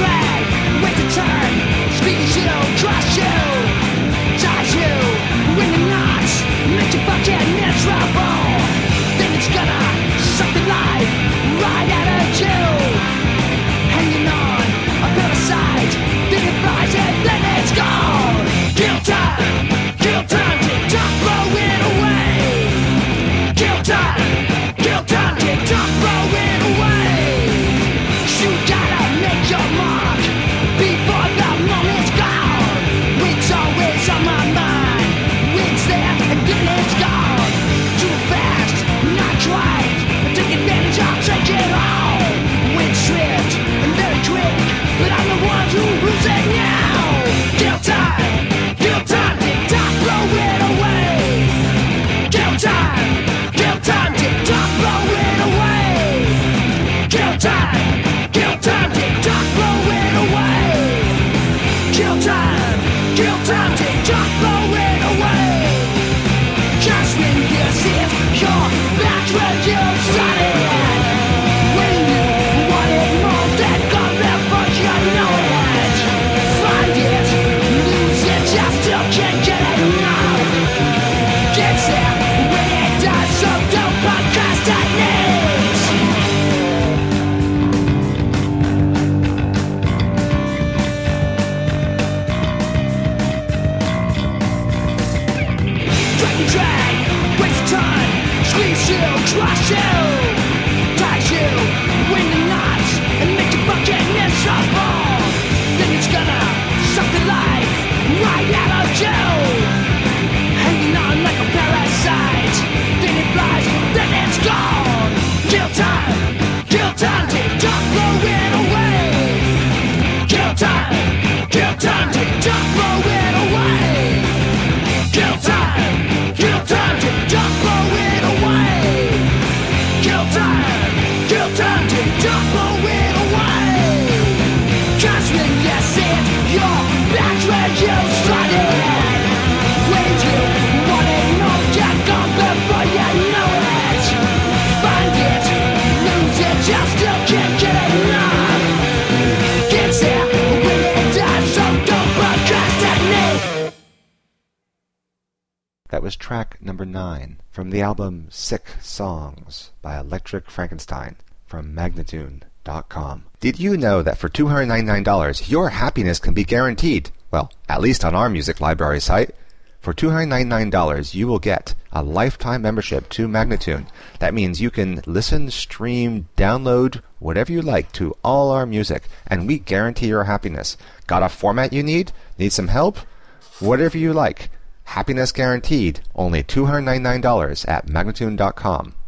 That was track number 9 from the album Sick Songs by Electric Frankenstein from Magnatune.com. Did you know that for $299 your happiness can be guaranteed? Well, at least on our music library site. For $299 you will get a lifetime membership to Magnatune. That means you can listen, stream, download, whatever you like to all our music, and we guarantee your happiness. Got a format you need? Need some help? Whatever you like. Happiness guaranteed. Only $299 at Magnatune.com.